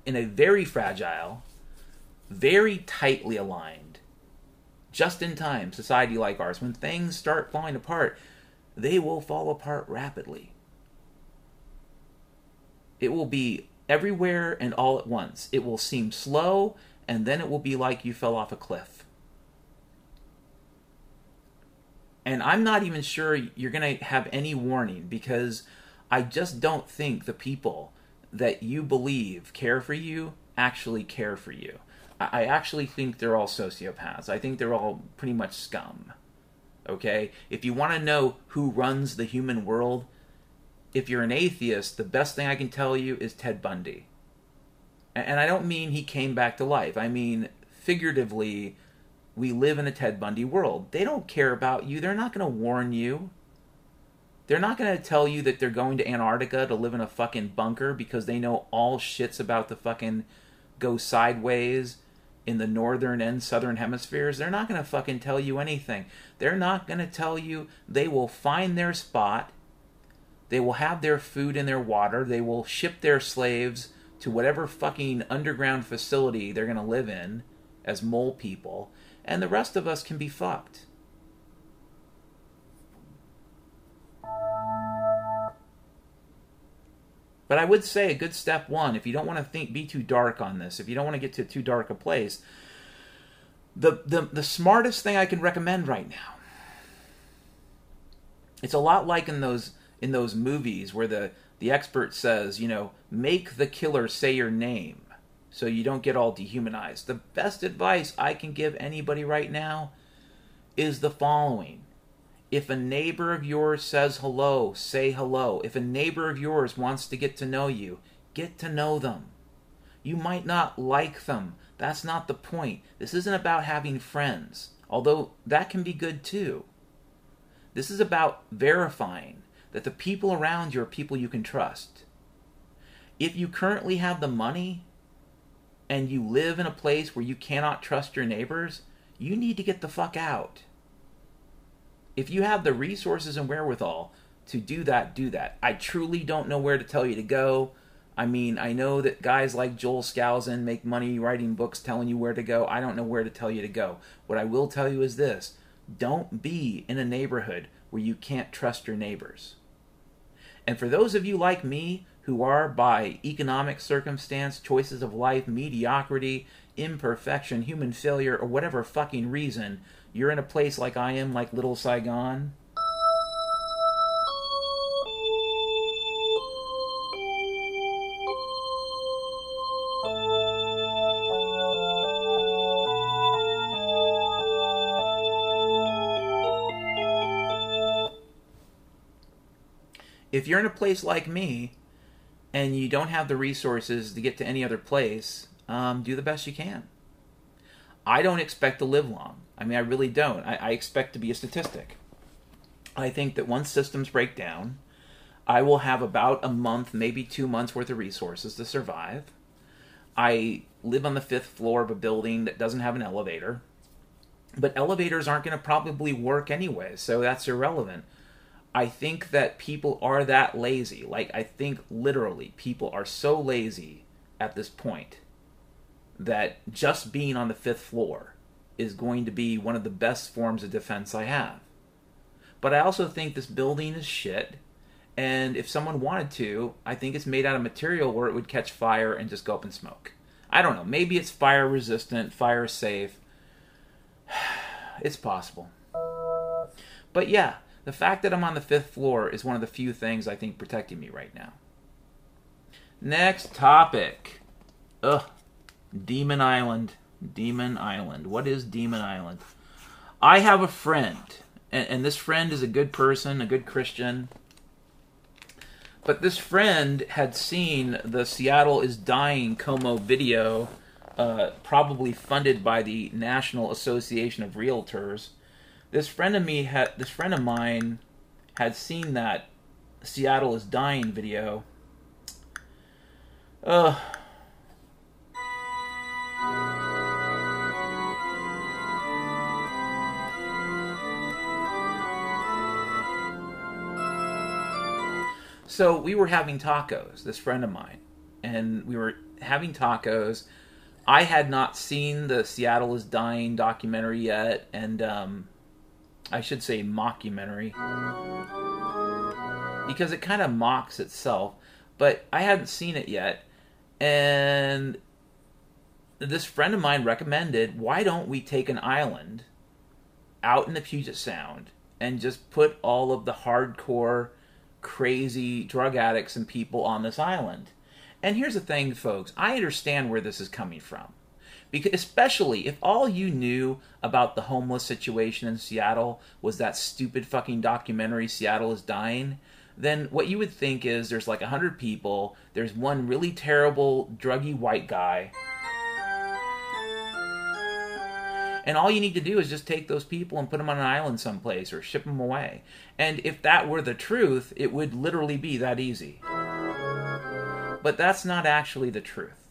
tightly aligned, just-in-time society like ours, when things start falling apart, they will fall apart rapidly. It will be everywhere and all at once. It will seem slow, and then it will be like you fell off a cliff. And I'm not even sure you're going to have any warning, because I just don't think the people that you believe care for you actually care for you. I actually think they're all sociopaths. I think they're all pretty much scum. Okay? If you want to know who runs the human world, if you're an atheist, the best thing I can tell you is Ted Bundy. And I don't mean he came back to life. I mean, figuratively, we live in a Ted Bundy world. They don't care about you. They're not going to warn you. They're not going to tell you that they're going to Antarctica to live in a fucking bunker because they know all shits about the fucking go sideways in the northern and southern hemispheres. They're not going to fucking tell you anything. They're not going to tell you. They will find their spot. They will have their food and their water. They will ship their slaves to whatever fucking underground facility they're going to live in as mole people. And the rest of us can be fucked. But I would say a good step one, if you don't want to be too dark on this, if you don't want to get to too dark a place, the smartest thing I can recommend right now It's a lot like in those movies where the expert says, you know, make the killer say your name so you don't get all dehumanized. The best advice I can give anybody right now is the following. If a neighbor of yours says hello, say hello. If a neighbor of yours wants to get to know you, get to know them. You might not like them. That's not the point. This isn't about having friends, although that can be good too. This is about verifying that the people around you are people you can trust. If you currently have the money and you live in a place where you cannot trust your neighbors, you need to get the fuck out. If you have the resources and wherewithal to do that, do that. I truly don't know where to tell you to go. I mean, I know that guys like Joel Skousen make money writing books telling you where to go. I don't know where to tell you to go. What I will tell you is this. Don't be in a neighborhood where you can't trust your neighbors. And for those of you like me who are, by economic circumstance, choices of life, mediocrity, imperfection, human failure, or whatever fucking reason, you're in a place like I am, like Little Saigon, if you're in a place like me and you don't have the resources to get to any other place, do the best you can. I don't expect to live long. I mean, I really don't. I expect to be a statistic. I think that once systems break down, I will have about a month, maybe 2 months worth of resources to survive. I live on the 5th floor of a building that doesn't have an elevator. But elevators aren't going to probably work anyway, so that's irrelevant. I think that people are that lazy. Like, I think literally people are so lazy at this point that just being on the 5th floor is going to be one of the best forms of defense I have. But I also think this building is shit, and if someone wanted to, I think it's made out of material where it would catch fire and just go up in smoke. I don't know. Maybe it's fire resistant, fire safe. It's possible. But yeah, the fact that I'm on the 5th floor is one of the few things I think protecting me right now. Next topic. Demon Island. Demon Island. What is Demon Island? I have a friend, and this friend is a good person, a good Christian. But this friend had seen the Seattle is Dying Como video, probably funded by the National Association of Realtors. This friend of mine had seen that Seattle is Dying video. So we were having tacos, this friend of mine, and we were having tacos. I had not seen the Seattle is Dying documentary yet, and I should say mockumentary, because it kind of mocks itself, but I hadn't seen it yet, and this friend of mine recommended, why don't we take an island out in the Puget Sound and just put all of the hardcore, crazy drug addicts and people on this island. And here's the thing, folks, I understand where this is coming from. Because especially if all you knew about the homeless situation in Seattle was that stupid fucking documentary, Seattle is Dying, then what you would think is there's like 100 people, there's one really terrible, druggy white guy, and all you need to do is just take those people and put them on an island someplace or ship them away. And if that were the truth, it would literally be that easy. But that's not actually the truth.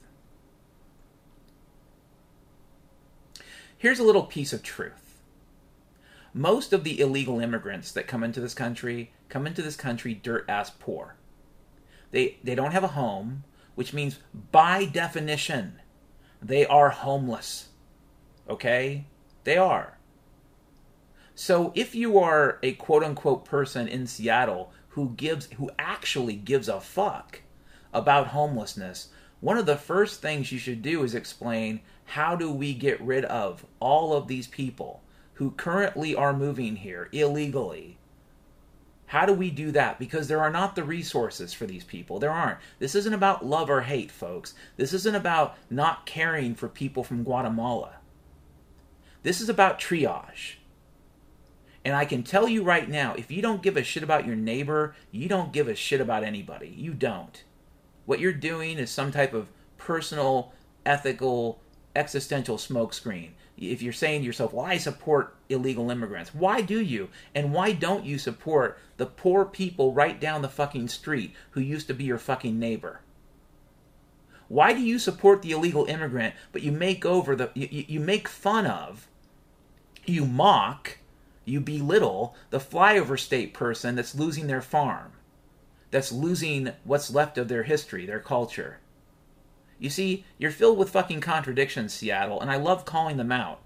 Here's a little piece of truth. Most of the illegal immigrants that come into this country dirt-ass poor. They don't have a home, which means by definition, they are homeless. Okay? They are. So if you are a quote-unquote person in Seattle who actually gives a fuck about homelessness, one of the first things you should do is explain, how do we get rid of all of these people who currently are moving here illegally? How do we do that? Because there are not the resources for these people. There aren't. This isn't about love or hate, folks. This isn't about not caring for people from Guatemala. This is about triage. And I can tell you right now, if you don't give a shit about your neighbor, you don't give a shit about anybody. You don't. What you're doing is some type of personal, ethical, existential smokescreen. If you're saying to yourself, well, I support illegal immigrants. Why do you? And why don't you support the poor people right down the fucking street who used to be your fucking neighbor? Why do you support the illegal immigrant, but you make you make fun of, you mock, you belittle the flyover state person that's losing their farm, that's losing what's left of their history, their culture? You see, you're filled with fucking contradictions, Seattle, and I love calling them out.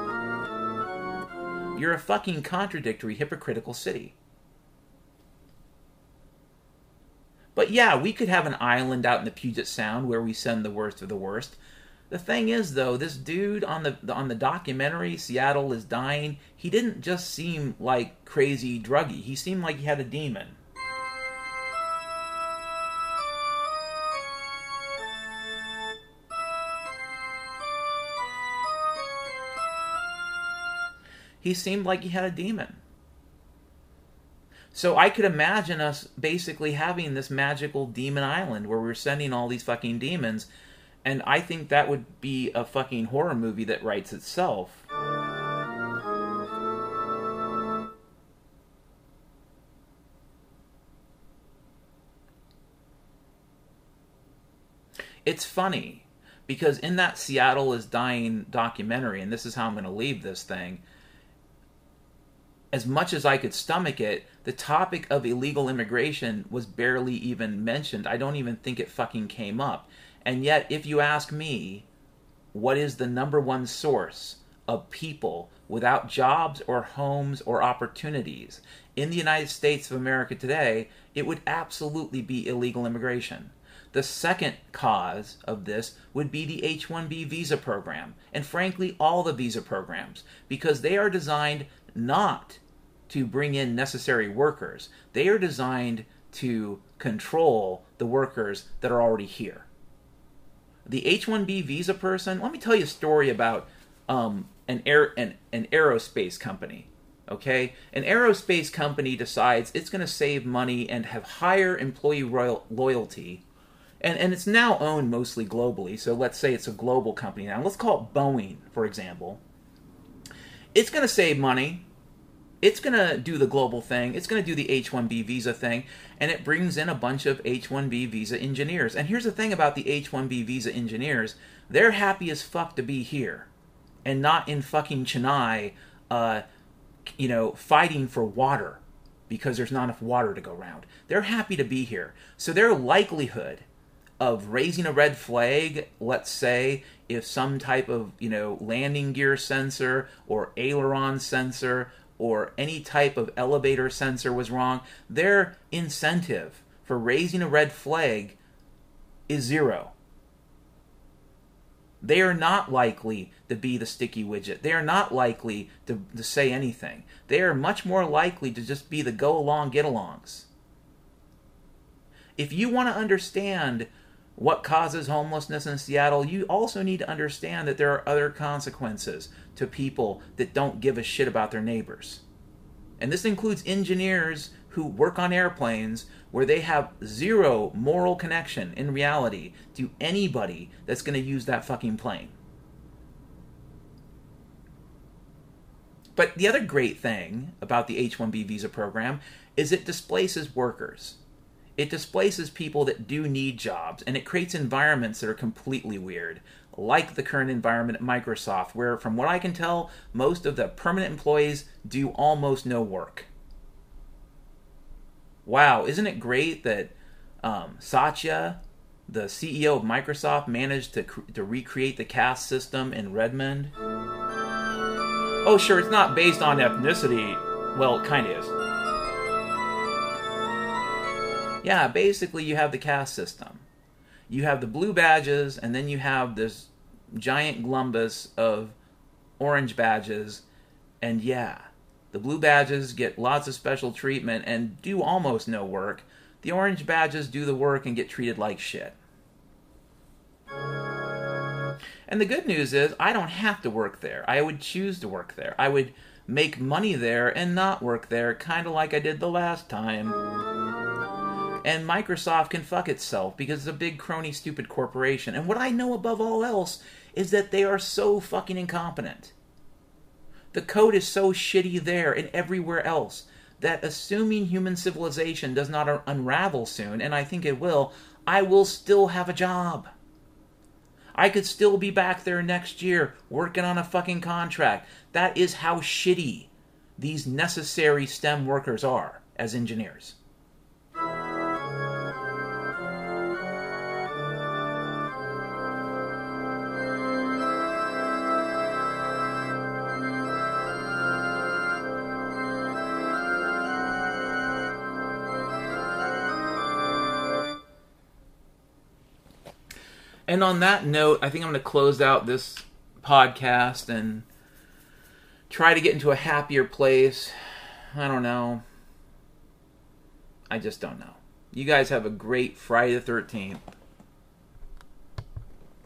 You're a fucking contradictory, hypocritical city. But yeah, we could have an island out in the Puget Sound where we send the worst of the worst. The thing is, though, this dude on the documentary, Seattle is Dying, he didn't just seem like crazy druggy. He seemed like he had a demon. He seemed like he had a demon. So I could imagine us basically having this magical demon island where we're sending all these fucking demons, and I think that would be a fucking horror movie that writes itself. It's funny, because in that Seattle is Dying documentary, and this is how I'm going to leave this thing, as much as I could stomach it, the topic of illegal immigration was barely even mentioned. I don't even think it fucking came up. And yet, if you ask me, what is the number one source of people without jobs or homes or opportunities in the United States of America today, it would absolutely be illegal immigration. The second cause of this would be the H-1B visa program, and frankly, all the visa programs, because they are designed not to bring in necessary workers. They are designed to control the workers that are already here. The H-1B visa person, let me tell you a story about an aerospace company. Okay? An aerospace company decides it's going to save money and have higher employee loyalty. And it's now owned mostly globally, so let's say it's a global company now. Let's call it Boeing, for example. It's going to save money. It's going to do the global thing. It's going to do the H-1B visa thing. And it brings in a bunch of H-1B visa engineers. And here's the thing about the H-1B visa engineers. They're happy as fuck to be here. And not in fucking Chennai, fighting for water. Because there's not enough water to go around. They're happy to be here. So their likelihood of raising a red flag, let's say, if some type of, landing gear sensor or aileron sensor or any type of elevator sensor was wrong, their incentive for raising a red flag is zero. They are not likely to be the sticky widget. They are not likely to say anything. They are much more likely to just be the go-along, get-alongs. If you want to understand what causes homelessness in Seattle, you also need to understand that there are other consequences to people that don't give a shit about their neighbors. And this includes engineers who work on airplanes where they have zero moral connection in reality to anybody that's going to use that fucking plane. But the other great thing about the H-1B visa program is it displaces workers. It displaces people that do need jobs, and it creates environments that are completely weird, like the current environment at Microsoft, where, from what I can tell, most of the permanent employees do almost no work. Wow, isn't it great that Satya, the CEO of Microsoft, managed to recreate the caste system in Redmond? Oh, sure, it's not based on ethnicity. Well, it kind of is. Yeah, basically you have the caste system. You have the blue badges, and then you have this giant glumbus of orange badges, and yeah, The blue badges get lots of special treatment and do almost no work. The orange badges do the work and get treated like shit. And the good news is, I don't have to work there. I would choose to work there. I would make money there and not work there, kind of like I did the last time. And Microsoft can fuck itself because it's a big crony stupid corporation. And what I know above all else is that they are so fucking incompetent. The code is so shitty there and everywhere else that assuming human civilization does not unravel soon, and I think it will, I will still have a job. I could still be back there next year working on a fucking contract. That is how shitty these necessary STEM workers are as engineers. And on that note, I think I'm going to close out this podcast and try to get into a happier place. I don't know. I just don't know. You guys have a great Friday the 13th.